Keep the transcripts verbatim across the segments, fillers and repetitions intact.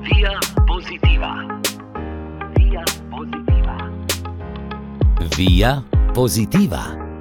Via Positiva. Via Positiva. Via Positiva.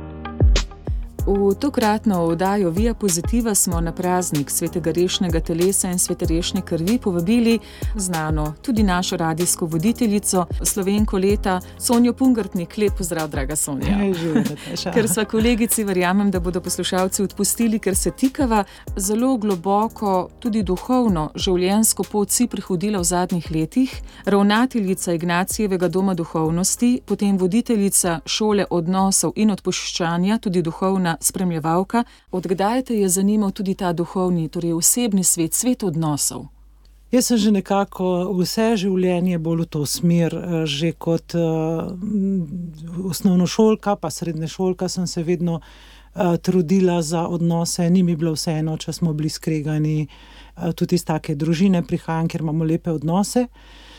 V tokratno oddajo Via Positiva smo na praznik svetega rešnega telesa in svete rešne krvi povabili znano tudi našo radijsko voditeljico, Slovenko leta, Sonjo Pungartnik. Lep pozdrav, draga Sonja. Ker sva kolegici, verjamem, da bodo poslušalci odpustili, ker se tikava, zelo globoko, tudi duhovno, življenjsko pot si prehodila v zadnjih letih, ravnateljica Ignacijevega doma duhovnosti, potem voditeljica šole odnosov in odpuščanja, tudi duhovna spremljevalka. Od kdaj te je zanimal tudi ta duhovni, torej osebni svet, svet odnosov? Jaz sem že nekako vse življenje bolj v to smer, že kot uh, osnovnošolka, pa srednješolka sem se vedno uh, trudila za odnose, ni mi bilo vseeno, če smo bili skregani, uh, tudi iz take družine prihajam, ker imamo lepe odnose.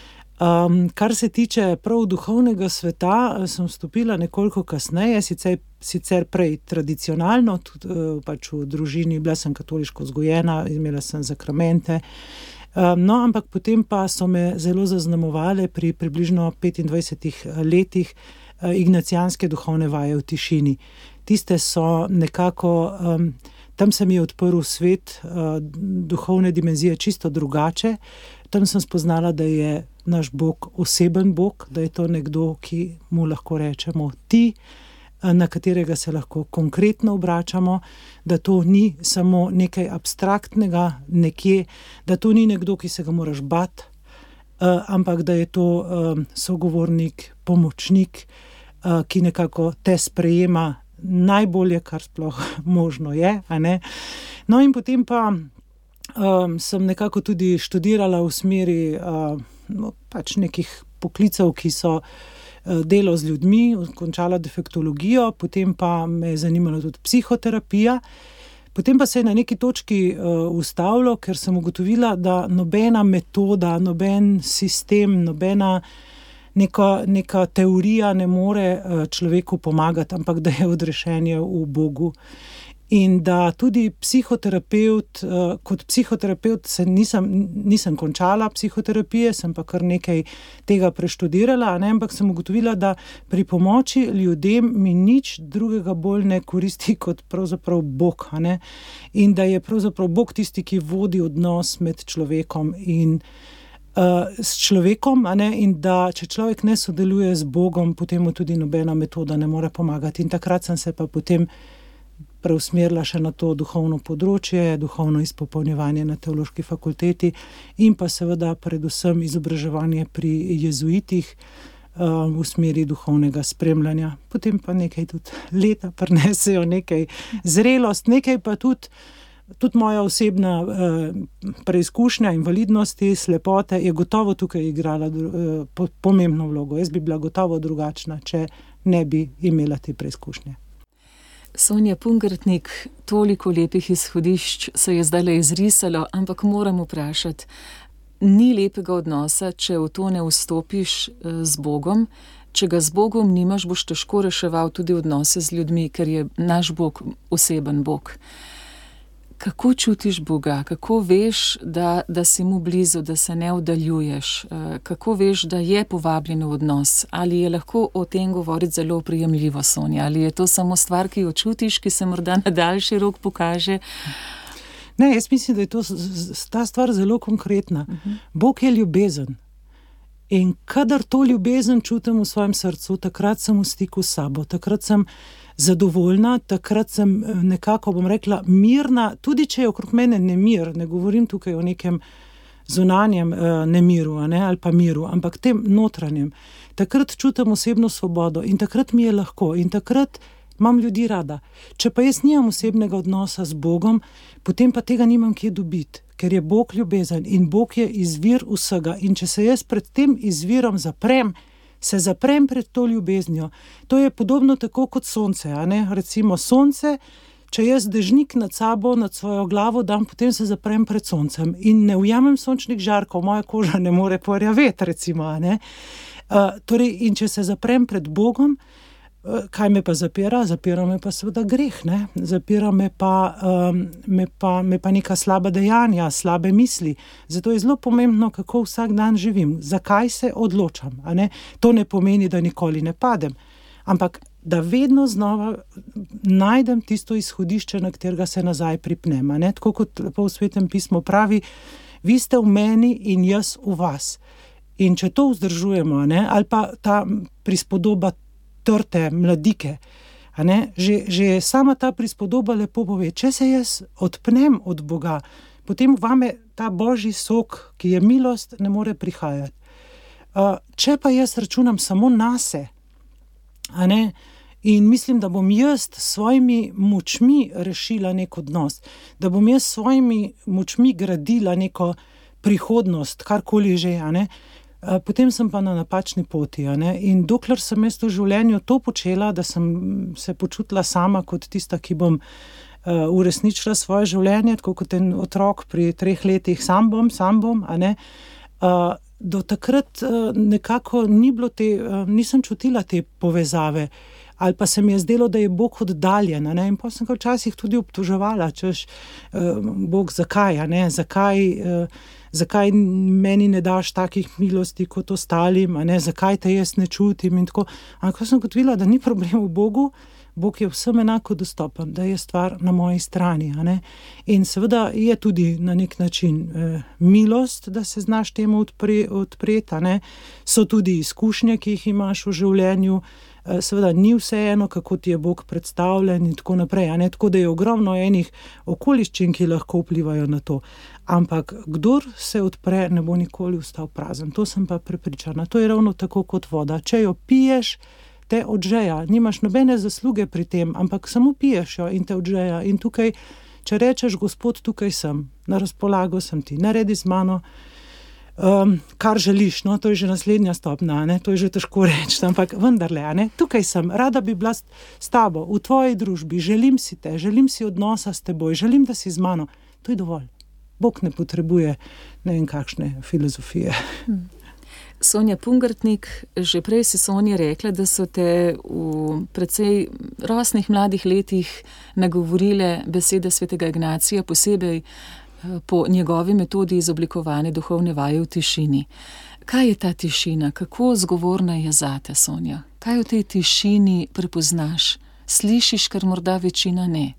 Um, kar se tiče prav duhovnega sveta, sem vstopila nekoliko kasneje, sicer, sicer prej tradicionalno, tudi uh, pač v družini, bila sem katoliško vzgojena, imela sem zakramente, um, no, ampak potem pa so me zelo zaznamovale pri približno petindvajsetih letih uh, ignacijanske duhovne vaje v tišini. Tiste so nekako, um, tam se mi je odprl svet uh, duhovne dimenzije čisto drugače. Tam sem spoznala, da je naš Bog oseben Bog, da je to nekdo, ki mu lahko rečemo ti, na katerega se lahko konkretno obračamo, da to ni samo nekaj abstraktnega nekje, da to ni nekdo, ki se ga moraš bati, ampak da je to sogovornik, pomočnik, ki nekako te sprejema najbolje, kar sploh možno je, a ne? No in potem pa Um, sem nekako tudi študirala v smeri uh, no, pač nekih poklicev, ki so uh, delo z ljudmi, končala defektologijo, potem pa me je zanimala tudi psihoterapija. Potem pa se je na neki točki uh, ustavilo, ker sem ugotovila, da nobena metoda, noben sistem, nobena neka, neka teorija ne more uh, človeku pomagati, ampak da je odrešenje v Bogu. In da tudi psihoterapevt, kot psihoterapevt se nisem, nisem končala psihoterapije, sem pa kar nekaj tega preštudirala, ne, ampak sem ugotovila, da pri pomoči ljudem mi nič drugega bolj ne koristi kot pravzaprav Bog, ne, in da je pravzaprav Bog tisti, ki vodi odnos med človekom in uh, s človekom, a ne, in da če človek ne sodeluje z Bogom, potem mu tudi nobena metoda ne more pomagati. In takrat sem se pa potem preusmerila še na to duhovno področje, duhovno izpopolnjevanje na teološki fakulteti in pa seveda predvsem izobraževanje pri jezuitih uh, v smeri duhovnega spremljanja. Potem pa nekaj tudi leta prinesejo, nekaj zrelost, nekaj pa tudi, tudi moja osebna uh, preizkušnja invalidnosti, slepote je gotovo tukaj igrala uh, po, pomembno vlogo. Jaz bi bila gotovo drugačna, če ne bi imela te preizkušnje. Sonja Pungartnik, toliko lepih izhodišč se je zdajle izrisalo, ampak moram vprašati, ni lepega odnosa, če v to ne vstopiš z Bogom, če ga z Bogom nimaš, boš težko reševal tudi odnose z ljudmi, ker je naš Bog oseben Bog. Kako čutiš Boga? Kako veš, da, da si mu blizu, da se ne oddaljuješ? Kako veš, da je povabljen v odnos? Ali je lahko o tem govoriti zelo prijemljivo, Sonja? Ali je to samo stvar, ki jo čutiš, ki se morda na daljši rok pokaže? Ne, jaz mislim, da je to, ta stvar zelo konkretna. Uh-huh. Bog je ljubezen. In kadar to ljubezen čutim v svojem srcu, takrat sem v stiku s sabo, takrat sem zadovoljna, takrat sem nekako, bom rekla, mirna, tudi če je okrog mene nemir, ne govorim tukaj o nekem zunanjem uh, nemiru, ne, ali pa miru, ampak tem notranjem. Takrat čutim osebno svobodo in takrat mi je lahko in takrat imam ljudi rada. Če pa jaz nimam osebnega odnosa z Bogom, potem pa tega nimam kje dobiti, ker je Bog ljubezen in Bog je izvir vsega. In če se jaz pred tem izvirom zaprem, se zaprem pred to ljubeznijo. To je podobno tako kot sonce, a ne? Recimo sonce, če jaz dežnik nad sabo, nad svojo glavo dam, potem se zaprem pred soncem in ne ujamem sončnih žarkov, moja koža ne more porjaveti, recimo, a ne? Uh, torej, in če se zaprem pred Bogom, kaj me pa zapira? Zapira me pa seveda greh, ne? Zapira me pa, um, me, pa, me pa neka slaba dejanja, slabe misli. Zato je zelo pomembno, kako vsak dan živim, zakaj se odločam. A ne? To ne pomeni, da nikoli ne padem, ampak da vedno znova najdem tisto izhodišče, na katerega se nazaj pripnem. A ne? Tako kot lepo v Svetem pismu pravi, vi ste v meni in jaz v vas. In če to vzdržujemo, a ne? Ali pa ta prispodoba trte mladike, a ne? Že, že sama ta prispodoba lepo pove, če se jaz odpnem od Boga, potem vame ta božji sok, ki je milost, ne more prihajati. Uh, če pa jaz računam samo nase, a ne? In mislim, da bom jaz s svojimi močmi rešila nek odnos, da bom jaz s svojimi močmi gradila neko prihodnost, karkoli že, a ne? Potem sem pa na napačni poti, a ne? In dokler sem jaz v življenju to počela, da sem se počutila sama kot tista, ki bom uh, uresničila svoje življenje, tako kot en otrok pri treh letih, sam bom, sam bom, a ne? Uh, do takrat uh, nekako ni bilo te, uh, nisem čutila te povezave, ali pa se mi je zdelo, da je Bog oddaljen, a ne? In pa sem ga včasih tudi obtoževala, češ, uh, Bog, zakaj, a ne? Zakaj, uh, zakaj meni ne daš takih milosti kot ostalim, a ne? Zakaj te jaz ne čutim in tako. Ampak ko sem ugotovila, da ni problem v Bogu, Bog je vsem enako dostopen, da je stvar na moji strani, a ne? In seveda je tudi na nek način eh, milost, da se znaš temu odpre, odpreti, a ne? So tudi izkušnje, ki jih imaš v življenju, eh, seveda ni vseeno, kako ti je Bog predstavljen in tako naprej, a ne? Tako da je ogromno enih okoliščin, ki lahko vplivajo na to. Ampak kdor se odpre, ne bo nikoli ostal prazen. To sem pa prepričana. To je ravno tako kot voda. Če jo piješ, te odžeja, nimaš nobene zasluge pri tem, ampak samo piješ jo in te odžeja. In tukaj, če rečeš, Gospod, tukaj sem, na razpolago sem ti, naredi z mano, um, kar želiš, no, to je že naslednja stopnja, ne, to je že težko reči, ampak vendarle, a ne, tukaj sem, rada bi bila s tabo, v tvoji družbi, želim si te, želim si odnosa s teboj, želim, da si z mano, to je dovolj. Bog ne potrebuje ne vem kakšne filozofije. Hmm. Sonja Pungartnik, že prej si Sonja rekla, da so te v precej rosnih mladih letih nagovorile besede svetega Ignacija, posebej po njegovi metodi izoblikovane duhovne vaje v tišini. Kaj je ta tišina? Kako zgovorna je zate, Sonja? Kaj v tej tišini prepoznaš? Slišiš, kar morda večina ne?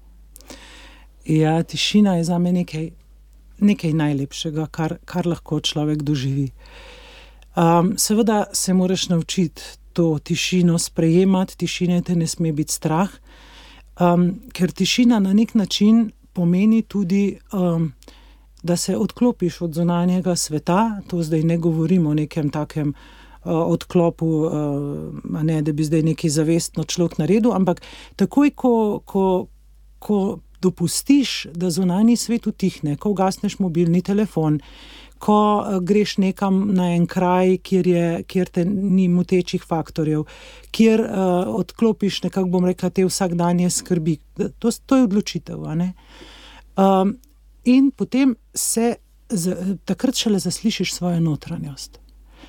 Ja, tišina je zame nekaj, nekaj najlepšega, kar, kar lahko človek doživi. Um, seveda se moraš naučiti to tišino sprejemati, tišine te ne sme biti strah, um, ker tišina na nek način pomeni tudi, um, da se odklopiš od zunanjega sveta. To zdaj ne govorim o nekem takem uh, odklopu, uh, ne, da bi zdaj neki zavestno človek naredil, ampak takoj, ko, ko, ko dopustiš, da zunanji svet utihne, ko ugasneš mobilni telefon, ko greš nekam na en kraj, kjer, je, kjer te ni motečih faktorjev, kjer uh, odklopiš nekako, bom rekla, te vsakdanje skrbi. To, to je odločitev, a ne? Um, in potem se z, takrat šele zaslišiš svojo notranjost.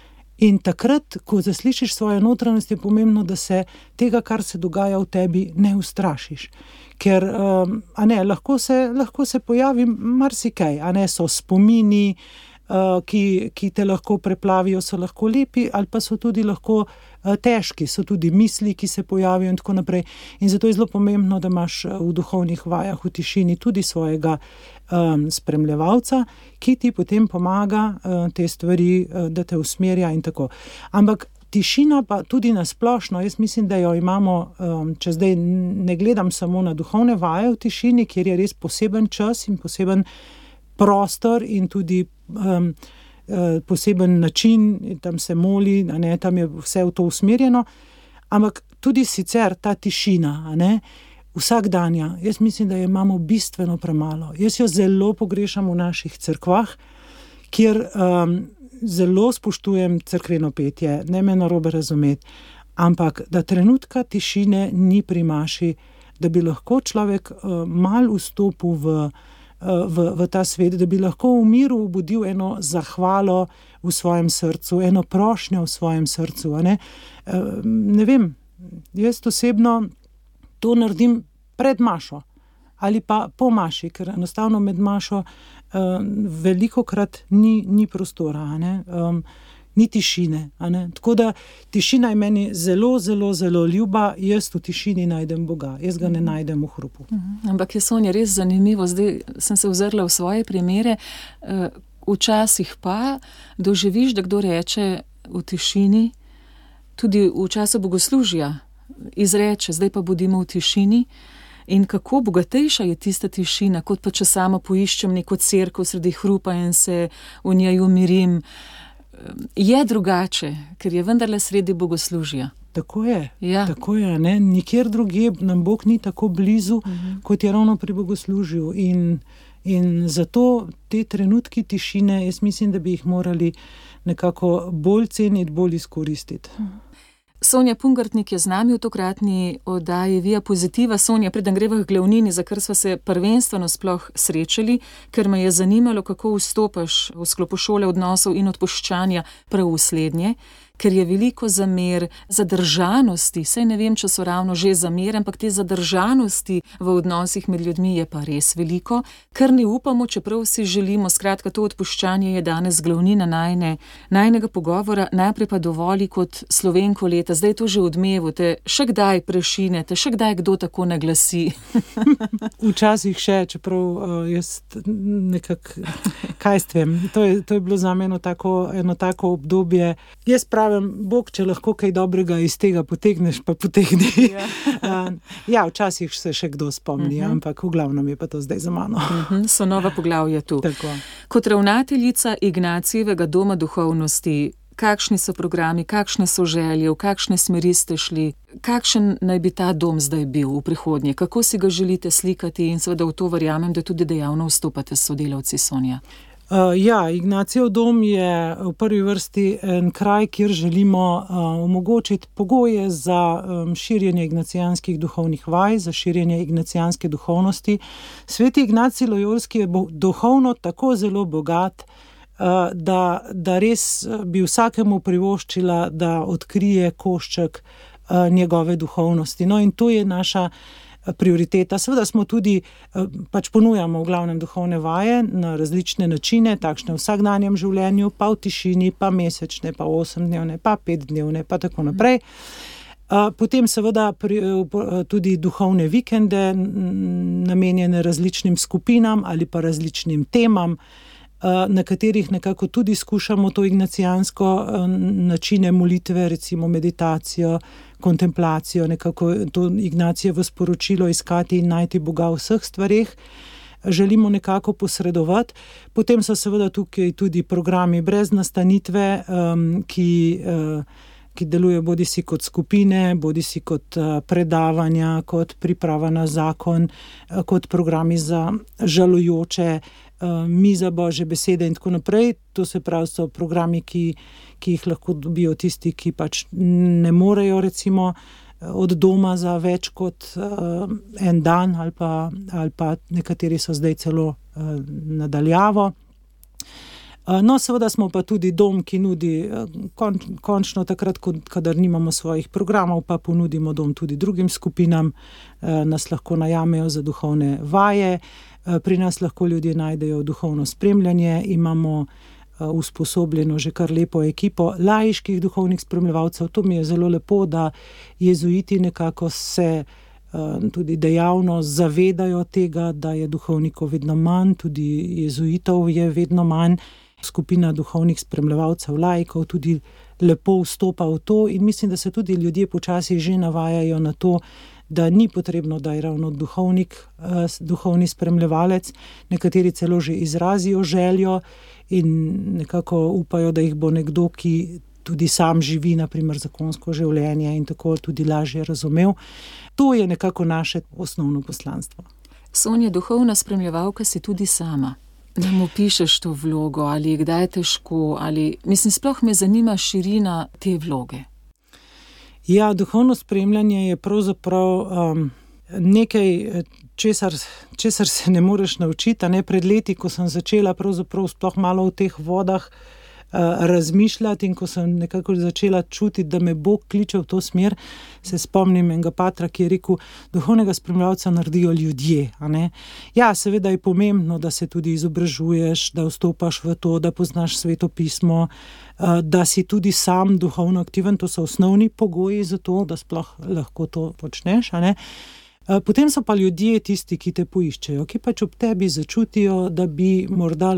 In takrat, ko zaslišiš svojo notranjost, je pomembno, da se tega, kar se dogaja v tebi, ne ustrašiš. Ker, um, a ne, lahko se, lahko se pojavi marsikaj, a ne, so spomini, Uh, ki, ki te lahko preplavijo, so lahko lepi, ali pa so tudi lahko uh, težki, so tudi misli, ki se pojavijo in tako naprej. In zato je zelo pomembno, da imaš v duhovnih vajah v tišini tudi svojega um, spremljevalca, ki ti potem pomaga uh, te stvari, uh, da te usmerja in tako. Ampak tišina pa tudi nasplošno, jaz mislim, da jo imamo, um, če zdaj ne gledam samo na duhovne vaje v tišini, kjer je res poseben čas in poseben prostor in tudi um, uh, poseben način, tam se moli, a ne, tam je vse v to usmerjeno, ampak tudi sicer ta tišina, a ne, vsakdanja, jaz mislim, da jo imamo bistveno premalo. Jaz jo zelo pogrešam v naših cerkvah, kjer um, zelo spoštujem cerkveno petje, ne me narobe razumeti, ampak da trenutka tišine ni pri maši, da bi lahko človek uh, mal vstopil v V, v ta svet, da bi lahko v miru obudil eno zahvalo v svojem srcu, eno prošnjo v svojem srcu. A ne? ne vem, Jaz osebno to naredim pred mašo ali pa po maši, ker enostavno med mašo uh, velikokrat ni, ni prostora, a ne? Um, ni tišine. A ne? Tako da tišina je meni zelo, zelo, zelo ljuba, jaz v tišini najdem Boga, jaz ga ne najdem v hrupu. Mhm. Ampak je, Sonja, res zanimivo, zdaj sem se ozrla v svoje primere, uh, včasih pa doživiš, da kdo reče v tišini, tudi v času bogoslužja, izreče, zdaj pa bodimo v tišini. In kako bogatejša je tista tišina, kot pa če sama poiščem neko cerkev sredi hrupa in se v njej umirim. Je drugače, ker je vendarle sredi bogoslužja. Tako je, ja. tako je, ne? Nikjer drugje nam Bog ni tako blizu, uh-huh. kot je ravno pri bogoslužju. In, in zato te trenutki tišine, jaz mislim, da bi jih morali nekako bolj ceniti, bolj izkoristiti. Uh-huh. Sonja Pungartnik je z nami v tokratni oddaji Via Positiva. Sonja, preden greva k glavnini, za kar sva se prvenstveno sploh srečali, ker me je zanimalo, kako vstopaš v sklopu šole odnosov in odpuščanja prav v slednje, ker je veliko zamer, zadržanosti, saj ne vem, če so ravno že zamere, ampak te zadržanosti v odnosih med ljudmi je pa res veliko, ker ne upamo, čeprav si želimo, skratka, to odpuščanje je danes glavnina najne, najnega pogovora, najprej pa dovoli kot Slovenko leta, zdaj to že odmevo, te še kdaj prešinete, še kdaj kdo tako naglasi? Včasih še, čeprav uh, jaz nekako, kaj stvem, to je, to je bilo za me eno tako, eno tako obdobje. Jaz pravim, Bog, če lahko kaj dobrega iz tega potegneš, pa potegni. Ja, uh, ja včasih se še kdo spomni, uh-huh. ampak v glavnem je pa to zdaj za mano. Uh-huh. So nova poglavja tu. Tako. Kot ravnateljica Ignacijevega doma duhovnosti, kakšni so programi, kakšne so želje, v kakšne smeri ste šli, kakšen naj bi ta dom zdaj bil v prihodnje, kako si ga želite slikati in seveda v to verjamem, da tudi dejavno vstopate s sodelavci, Sonja. Uh, ja, Ignacijev dom je v prvi vrsti en kraj, kjer želimo uh, omogočiti pogoje za um, širjenje ignacijanskih duhovnih vaj, za širjenje ignacijanske duhovnosti. Sveti Ignacij Lojolski je bo, duhovno tako zelo bogat, uh, da, da res bi vsakemu privoščila, da odkrije košček uh, njegove duhovnosti. No in to je naša prioriteta. Seveda smo tudi, pač ponujamo v glavnem duhovne vaje na različne načine, takšne v vsakdanjem življenju, pa v tišini, pa mesečne, pa osemdnevne, pa petdnevne, pa tako naprej. Potem seveda tudi duhovne vikende, namenjene različnim skupinam ali pa različnim temam, na katerih nekako tudi skušamo to ignacijansko načine molitve, recimo meditacijo, kontemplacijo, nekako to Ignacijevo sporočilo iskati in najti Boga v vseh stvareh, želimo nekako posredovati. Potem so seveda tukaj tudi programi brez nastanitve, ki, ki delujejo bodisi kot skupine, bodisi kot predavanja, kot priprava na zakon, kot programi za žalujoče, miza Božje besede in tako naprej. To se pravi, so programi, ki, ki jih lahko dobijo tisti, ki pač ne morejo recimo od doma za več kot uh, en dan ali pa, ali pa nekateri so zdaj celo uh, nadaljavo. Uh, no, seveda smo pa tudi dom, ki nudi uh, kon, končno takrat, kadar nimamo svojih programov, pa ponudimo dom tudi drugim skupinam, uh, nas lahko najamejo za duhovne vaje. Pri nas lahko ljudje najdejo duhovno spremljanje, imamo usposobljeno že kar lepo ekipo laiških duhovnih spremljevalcev. To mi je zelo lepo, da jezuiti nekako se tudi dejavno zavedajo tega, da je duhovnikov vedno manj, tudi jezuitov je vedno manj. Skupina duhovnih spremljevalcev laikov tudi lepo vstopa v to in mislim, da se tudi ljudje počasi že navajajo na to, da ni potrebno, da je ravno duhovnik, duhovni spremljevalec, nekateri celo že izrazijo željo in nekako upajo, da jih bo nekdo, ki tudi sam živi, naprimer zakonsko življenje in tako tudi lažje razumel. To je nekako naše osnovno poslanstvo. Sonja, duhovna spremljevalka si tudi sama. Da mu pišeš to vlogo ali kdaj je težko, ali mislim, sploh me zanima širina te vloge. Ja, duhovno spremljanje je pravzaprav um, nekaj, česar, česar se ne moreš naučiti. Ne? Pred leti, ko sem začela pravzaprav sploh malo v teh vodah razmišljati in ko sem nekako začela čutiti, da me Bog kliče v to smer, se spomnim enega patra, ki je rekel, duhovnega spremljevalca naredijo ljudje, a ne. Ja, seveda je pomembno, da se tudi izobražuješ, da vstopaš v to, da poznaš Sveto pismo, da si tudi sam duhovno aktiven, to so osnovni pogoji za to, da sploh lahko to počneš, a ne. Potem so pa ljudje tisti, ki te poiščejo, ki pač ob tebi začutijo, da bi morda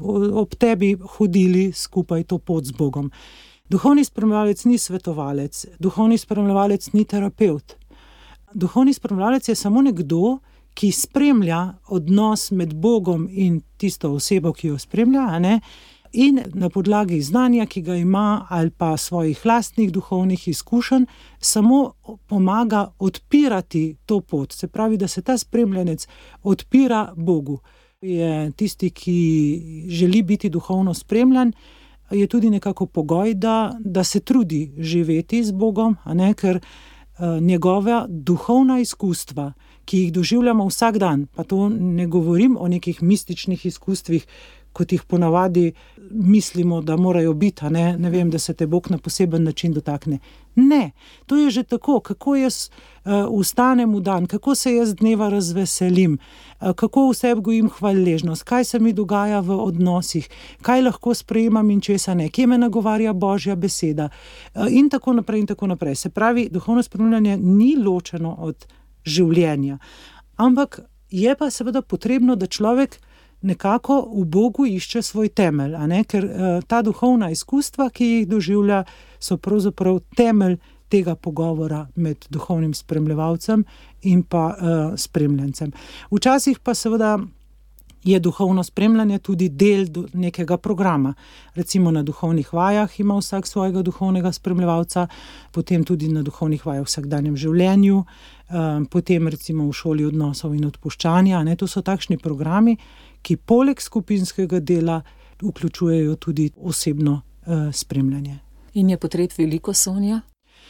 ob tebi hodili skupaj to pot z Bogom. Duhovni spremljevalec ni svetovalec, duhovni spremljevalec ni terapevt. Duhovni spremljevalec je samo nekdo, ki spremlja odnos med Bogom in tisto osebo, ki jo spremlja, a ne, in na podlagi znanja, ki ga ima, ali pa svojih lastnih duhovnih izkušenj, samo pomaga odpirati to pot. Se pravi, da se ta spremljenec odpira Bogu. Je tisti, ki želi biti duhovno spremljan, je tudi nekako pogoj, da, da se trudi živeti z Bogom, a ne, ker uh, njegova duhovna izkustva, ki jih doživljamo vsak dan, pa to ne govorim o nekih mističnih izkustvih, kot jih ponavadi mislimo, da morajo biti, a ne, ne vem, da se te Bog na poseben način dotakne. Ne, to je že tako, kako jaz uh, vstanem v dan, kako se jaz dneva razveselim, uh, kako v sebi gojim hvaležnost, kaj se mi dogaja v odnosih, kaj lahko sprejemam in česa ne, kje me nagovarja Božja beseda uh, in tako naprej in tako naprej. Se pravi, duhovno spremljanje ni ločeno od življenja, ampak je pa seveda potrebno, da človek nekako v Bogu išče svoj temelj, a ne? Ker uh, ta duhovna izkustva, ki jih doživlja, so pravzaprav temelj tega pogovora med duhovnim spremljevalcem in pa uh, spremljencem. Včasih pa seveda je duhovno spremljanje tudi del nekega programa. Recimo na duhovnih vajah ima vsak svojega duhovnega spremljevalca, potem tudi na duhovnih vajah v vsakdanjem življenju, um, potem recimo v šoli odnosov in odpuščanja. Ne? To so takšni programi, ki poleg skupinskega dela vključujejo tudi osebno uh, spremljanje. In je potreb veliko, Sonja?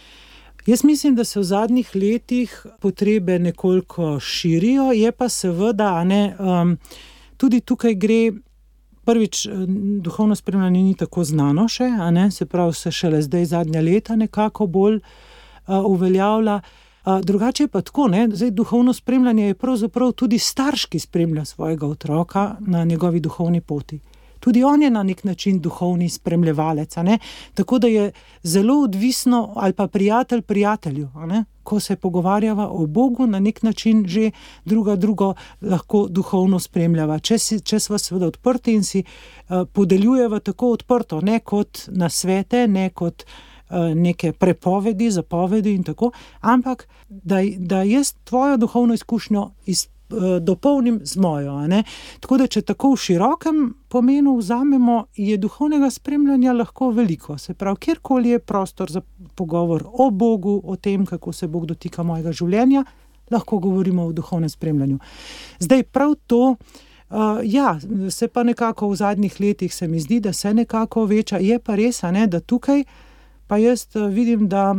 Jaz mislim, da se v zadnjih letih potrebe nekoliko širijo, je pa seveda, a ne, um, tudi tukaj gre, prvič, duhovno spremljanje ni tako znano še, a ne, se pravi, se šele zdaj zadnja leta nekako bolj uh, uveljavlja. Uh, drugače je pa tako, ne, zdaj duhovno spremljanje je pravzaprav tudi starš, ki spremlja svojega otroka na njegovi duhovni poti. Tudi on je na nek način duhovni spremljevalec, a ne? Tako da je zelo odvisno, ali pa prijatelj prijatelju, a ne? Ko se pogovarjava o Bogu, na nek način že druga drugo lahko duhovno spremljava. Če, si, če sva seveda odprti in si uh, podeljujeva tako odprto, ne kot nasvete, ne kot uh, neke prepovedi, zapovedi in tako, ampak da, da jaz tvojo duhovno izkušnjo iz dopolnim z mojo, a ne. Tako da, če tako v širokem pomenu vzamemo, je duhovnega spremljanja lahko veliko. Se pravi, kjerkoli je prostor za pogovor o Bogu, o tem, kako se Bog dotika mojega življenja, lahko govorimo o duhovnem spremljanju. Zdaj, prav to, uh, ja, se pa nekako v zadnjih letih se mi zdi, da se nekako veča. Je pa res, a ne, da tukaj pa jaz vidim, da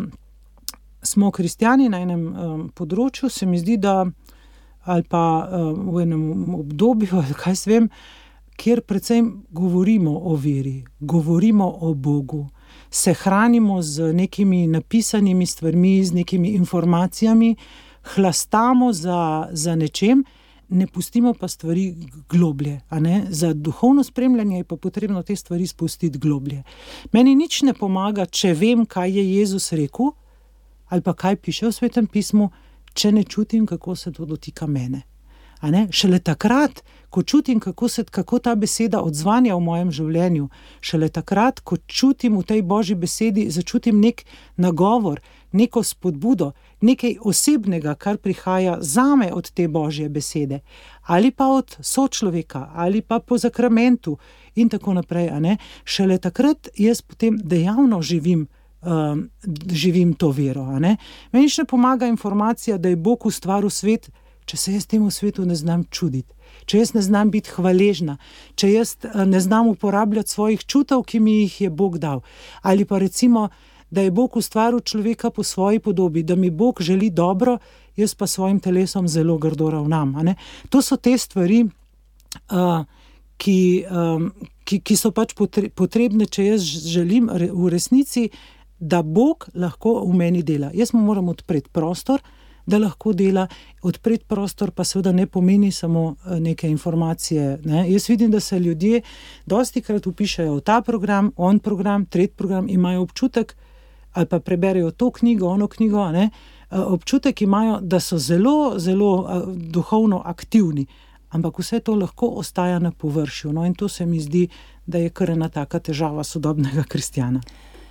smo kristjani na enem um, področju, se mi zdi, da ali pa uh, v enem obdobju, ali kaj se vem, kjer predvsem govorimo o veri, govorimo o Bogu, se hranimo z nekimi napisanimi stvarmi, z nekimi informacijami, hlastamo za, za nečem, ne pustimo pa stvari globlje, a ne? Za duhovno spremljanje je pa potrebno te stvari spustiti globlje. Meni nič ne pomaga, če vem, kaj je Jezus rekel, ali pa kaj piše v Svetem pismu, če ne čutim, kako se to dotika mene. A ne? Šele takrat, ko čutim, kako, se, kako ta beseda odzvanja v mojem življenju, šele takrat, ko čutim v tej Božji besedi, začutim nek nagovor, neko spodbudo, nekaj osebnega, kar prihaja zame od te Božje besede, ali pa od sočloveka, ali pa po zakramentu in tako naprej. A ne? Šele takrat jaz potem dejavno živim Um, živim to vero. A ne? Meni še pomaga informacija, da je Bog ustvaril svet, če se jaz temu svetu ne znam čuditi, če jaz ne znam biti hvaležna, če jaz ne znam uporabljati svojih čutov, ki mi jih je Bog dal. Ali pa recimo, da je Bog ustvaril človeka po svoji podobi, da mi Bog želi dobro, jaz pa svojim telesom zelo grdo ravnam. A ne? To so te stvari, uh, ki, um, ki, ki so pač potrebne, če jaz želim v resnici, da Bog lahko v meni dela. Jaz mu moram odpreti prostor, da lahko dela. Odpreti prostor pa seveda ne pomeni samo neke informacije. Ne. Jaz vidim, da se ljudje dostikrat vpišajo v ta program, on program, tretji program, imajo občutek, ali pa preberejo to knjigo, ono knjigo, ne, občutek imajo, da so zelo, zelo duhovno aktivni. Ampak vse to lahko ostaja na površju. No, in to se mi zdi, da je kar ena taka težava sodobnega kristjana.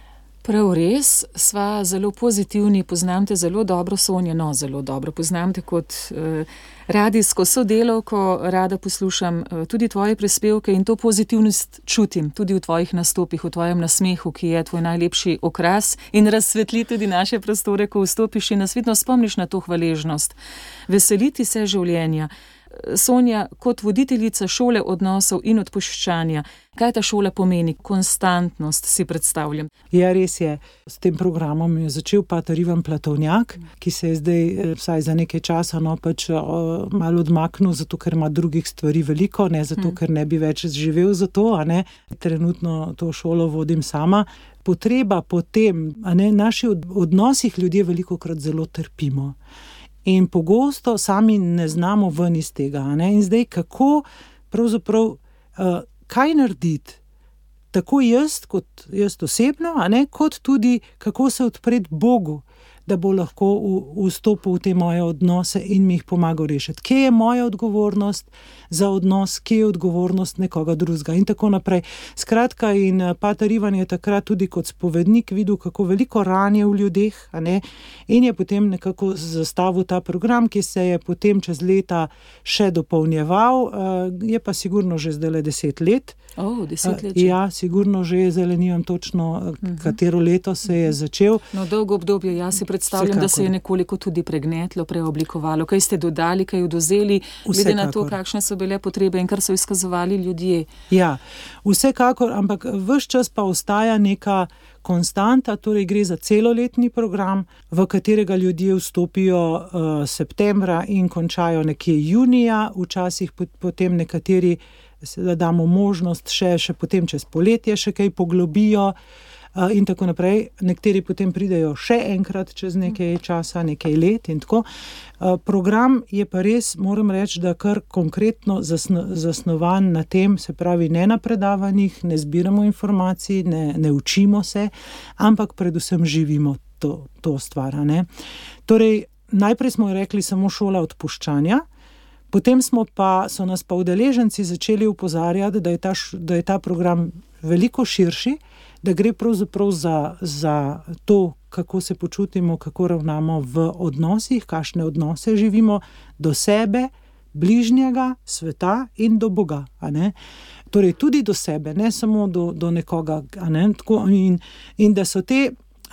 Prav res, sva zelo pozitivni, poznam te zelo dobro, Sonja, no, zelo dobro. Poznam te kot eh, radijsko sodelavko, rada poslušam eh, tudi tvoje prispevke in to pozitivnost čutim tudi v tvojih nastopih, v tvojem nasmehu, ki je tvoj najlepši okras in razsvetli tudi naše prostore, ko vstopiš in nas vedno spomniš na to hvaležnost. Veseliti se življenja. Sonja, kot voditeljica šole odnosov in odpuščanja, kaj ta šola pomeni? Konstantnost si predstavljam. Ja, res je. S tem programom je začel pater Ivan Platovnjak, ki se je zdaj vsaj za nekaj časa no, pač o, malo odmaknil, zato ker ima drugih stvari veliko, ne zato, ker ne bi več živel za to, a ne. Trenutno to šolo vodim sama. Potreba po tem, a ne, naši odnosih ljudje velikokrat zelo trpimo. In pogosto sami ne znamo ven iz tega. Ne? In zdaj, kako pravzaprav, uh, kaj narediti? Tako jaz, kot jaz osebno, a ne? Kot tudi, kako se odpreti Bogu, da bo lahko vstopil v te moje odnose in mi jih pomagal rešiti. Kje je moja odgovornost za odnos, kje je odgovornost nekoga drugega in tako naprej. Skratka, in pater Ivan je takrat tudi kot spovednik videl, kako veliko ranje v ljudeh, a ne? In je potem nekako zastavil ta program, ki se je potem čez leta še dopolnjeval, je pa sigurno že zdaj deset let. Oh, deset let. Ja, sigurno že, zdaj nimam točno, uh-huh. katero leto se je začel. No, dolgo obdobje, jaz si predstavljam, Vsekakor. Da se je nekoliko tudi pregnetlo, preoblikovalo. Kaj ste dodali, kaj odvzeli, glede na to, kakšne so bile potrebe in kar so izkazovali ljudje. Ja, vsekakor, ampak ves čas pa ostaja neka konstanta, torej gre za celoletni program, v katerega ljudje vstopijo uh, septembra in končajo nekje junija, včasih potem nekateri da damo možnost še, še potem čez poletje še kaj poglobijo uh, in tako naprej. Nekateri potem pridejo še enkrat čez nekaj časa, nekaj let in tako. Uh, program je pa res, moram reči, da kar konkretno zasno, zasnovan na tem, se pravi ne na predavanjih, ne zbiramo informacij, ne, ne učimo se, ampak predvsem živimo to, to stvar. Ne? Torej, najprej smo rekli samo šola odpuščanja, potem smo pa, so nas pa udeleženci začeli opozarjati, da je ta, da je ta program veliko širši, da gre pravzaprav za, za to, kako se počutimo, kako ravnamo v odnosih, kakšne odnose živimo do sebe, bližnjega, sveta in do Boga. A ne? Torej tudi do sebe, ne samo do, do nekoga. A ne? Tako, in, in da so te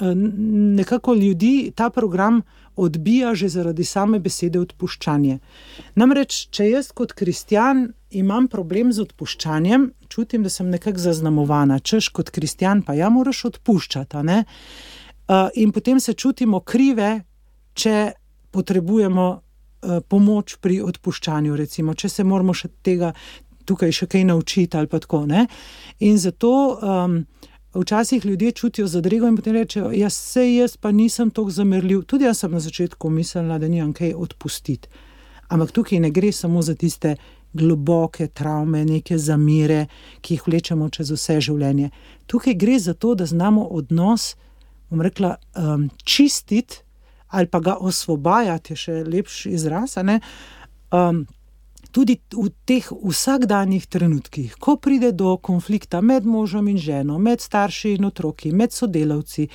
nekako ljudi, ta program odbija že zaradi same besede odpuščanje. Namreč, če jaz kot kristjan imam problem z odpuščanjem, čutim, da sem nekako zaznamovana, češ kot kristjan, pa ja moraš odpuščati, a ne? Uh, in potem se čutimo krive, če potrebujemo uh, pomoč pri odpuščanju, recimo, če se moramo še tega tukaj še kaj naučiti ali pa tako, ne? In zato um, včasih ljudje čutijo zadrego in potem rečejo, ja, sej jaz pa nisem toliko zamerljiv. Tudi jaz sem na začetku mislila, da nimam kaj odpustiti. Ampak tukaj ne gre samo za tiste globoke travme, neke zamire, ki jih vlečemo čez vse življenje. Tukaj gre za to, da znamo odnos, bom rekla, um, čistiti ali pa ga osvobajati, je še lepši izraz, a ne? Um, Tudi v teh vsakdanjih trenutkih, ko pride do konflikta med možem in ženo, med starši in otroki, med sodelavci,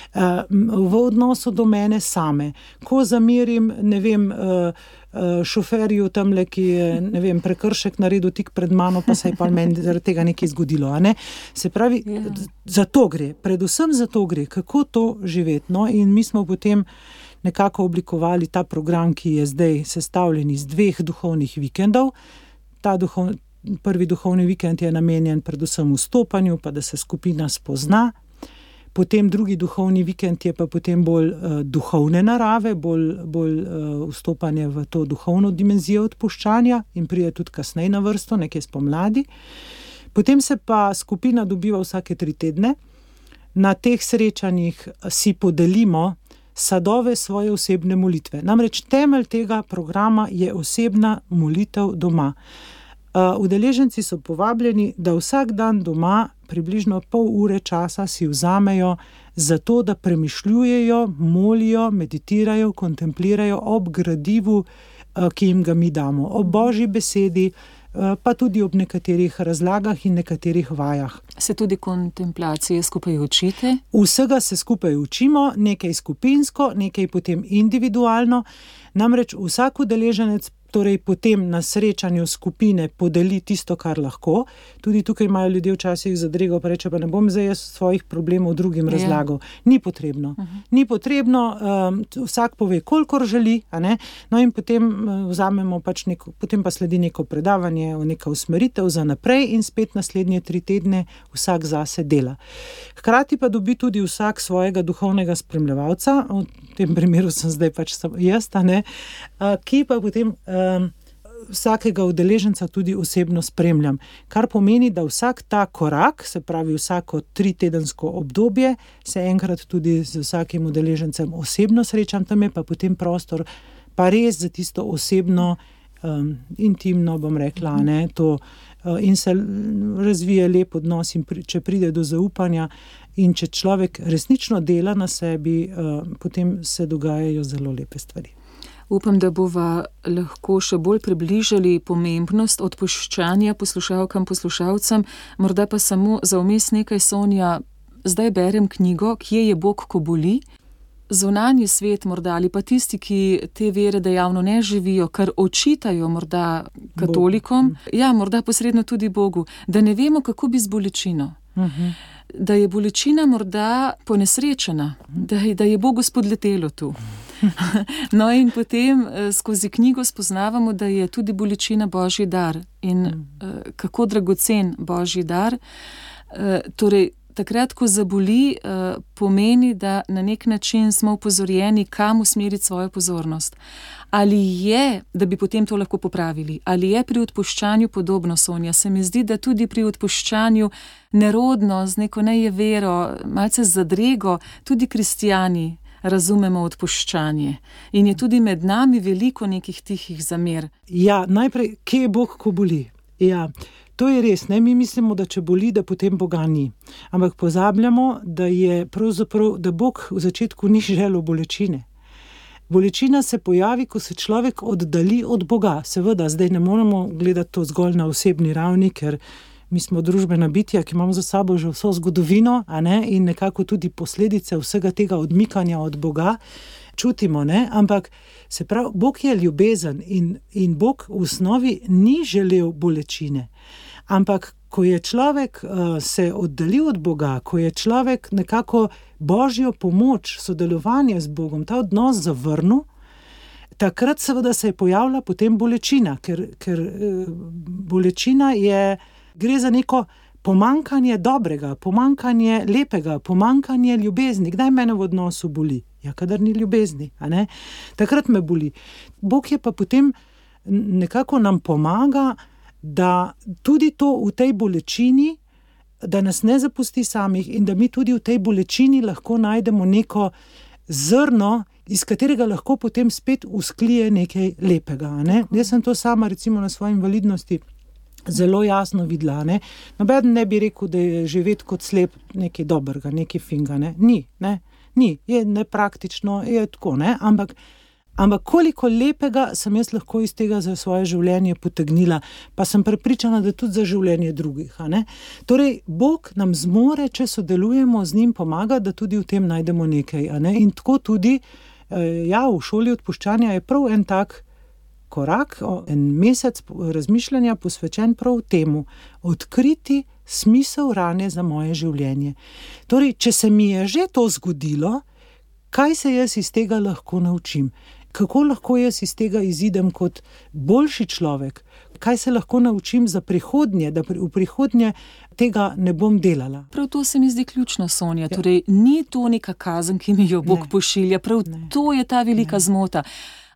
v odnosu do mene same, ko zamerim, ne vem, šoferju tamle, ki je, ne vem, prekršek naredil tik pred mano, pa se je pa meni zaradi tega nekaj zgodilo, a ne? Se pravi, yeah. Za to gre, predvsem za to gre, kako to živeti, no, in mi smo potem nekako oblikovali ta program, ki je zdaj sestavljen iz dveh duhovnih vikendov. Ta duhov, prvi duhovni vikend je namenjen predvsem vstopanju, pa da se skupina spozna. Potem drugi duhovni vikend je pa potem bolj uh, duhovne narave, bolj, bolj uh, vstopanje v to duhovno dimenzijo odpuščanja in pride tudi kasneje na vrsto, nekaj spomladi. Potem se pa skupina dobiva vsake tri tedne. Na teh srečanjih si podelimo sadove svoje osebne molitve. Namreč temelj tega programa je osebna molitev doma. Udeleženci so povabljeni, da vsak dan doma približno pol ure časa si vzamejo za to, da premišljujejo, molijo, meditirajo, kontemplirajo ob gradivu, ki jim ga mi damo, ob Božji besedi, pa tudi ob nekaterih razlagah in nekaterih vajah. Se tudi kontemplacije skupaj učite? Vsega se skupaj učimo, nekaj skupinsko, nekaj potem individualno. Namreč vsak udeleženec torej potem na srečanju skupine podeli tisto, kar lahko. Tudi tukaj imajo ljudje včasih zadrego, pa reče, pa ne bom zdaj jaz svojih problemov drugim razlagal. Ni potrebno. Uh-huh. Ni potrebno, um, vsak pove, kolikor želi, a ne? No in potem uh, vzamemo pač neko, potem pa sledi neko predavanje, neka usmeritev za naprej in spet naslednje tri tedne vsak zase dela. Hkrati pa dobi tudi vsak svojega duhovnega spremljevalca, v tem primeru sem zdaj pač jaz, a ne, uh, ki pa potem uh, vsakega udeleženca tudi osebno spremljam. Kar pomeni, da vsak ta korak, se pravi vsako tritedensko obdobje, se enkrat tudi z vsakim udeležencem osebno srečam, tam je pa potem prostor pa res za tisto osebno, um, intimno, bom rekla, ne, to, uh, in se razvije lep odnos in pri, če pride do zaupanja in če človek resnično dela na sebi, uh, potem se dogajajo zelo lepe stvari. Upam, da bova lahko še bolj približali pomembnost odpuščanja poslušalkam, poslušalcem, morda pa samo za vmes nekaj, Sonja, zdaj berem knjigo Kje je Bog, ko boli? Zunanji svet morda ali pa tisti, ki te vere dejavno ne živijo, kar očitajo morda katolikom, Bog. Ja, morda posredno tudi Bogu, da ne vemo, kako bi z bolečino. Uh-huh. Da je bolečina morda ponesrečena, da je, da je Bogu spodletelo tu. No in potem skozi knjigo spoznavamo, da je tudi bolečina Božji dar in uh, kako dragocen Božji dar. Uh, torej, takrat, ko zaboli, uh, pomeni, da na nek način smo upozorjeni, kam usmeriti svojo pozornost. Ali je, da bi potem to lahko popravili, ali je pri odpuščanju podobno, Sonja? Se mi zdi, da tudi pri odpuščanju nerodno, z neko nejevero, malce zadrego, tudi kristijani razumemo odpuščanje. In je tudi med nami veliko nekih tihih zamer. Ja, najprej, kje je Bog, ko boli? Ja, to je res, ne? Mi mislimo, da če boli, da potem Boga ni. Ampak pozabljamo, da je pravzaprav, da Bog v začetku ni želel bolečine. Bolečina se pojavi, ko se človek oddali od Boga. Seveda, zdaj ne moremo gledati to zgolj na osebni ravni, ker mi smo družbena bitja, ki imamo za sabo že vso zgodovino, a ne, in nekako tudi posledice vsega tega odmikanja od Boga čutimo, ne, ampak se pravi, Bog je ljubezen in, in Bog v osnovi ni želel bolečine. Ampak ko je človek uh, se oddalil od Boga, ko je človek nekako Božjo pomoč, sodelovanje z Bogom, ta odnos zavrnil, takrat seveda se je pojavila potem bolečina, ker, ker uh, bolečina je, gre za neko pomankanje dobrega, pomankanje lepega, pomankanje ljubezni. Kdaj mene v odnosu boli? Ja, kadar ni ljubezni, a ne? Takrat me boli. Bog je pa potem nekako nam pomaga, da tudi to v tej bolečini, da nas ne zapusti samih in da mi tudi v tej bolečini lahko najdemo neko zrno, iz katerega lahko potem spet usklije nekaj lepega. Ne? Jaz sem to sama recimo na svoji invalidnosti zelo jasno videla. Ne? Nobeden ne bi rekel, da je živeti kot slep nekaj dobrega, nekaj finga. Ne? Ni, ne? Ni, je nepraktično, je tako, ne? Ampak Ampak koliko lepega sem jaz lahko iz tega za svoje življenje potegnila, pa sem prepričana, da tudi za življenje drugih. A ne? Torej, Bog nam zmore, če sodelujemo z njim, pomaga, da tudi v tem najdemo nekaj. A ne? In tako tudi, ja, v šoli odpuščanja je prav en tak korak, en mesec razmišljanja posvečen prav temu, odkriti smisel rane za moje življenje. Torej, če se mi je že to zgodilo, kaj se jaz iz tega lahko naučim? Kako lahko jaz iz tega izidem kot boljši človek? Kaj se lahko naučim za prihodnje, da v prihodnje tega ne bom delala? Prav to se mi zdi ključno, Sonja. Ja. Torej, ni to neka kazen, ki mi jo Bog ne. pošilja. Prav ne. to je ta velika ne. zmota.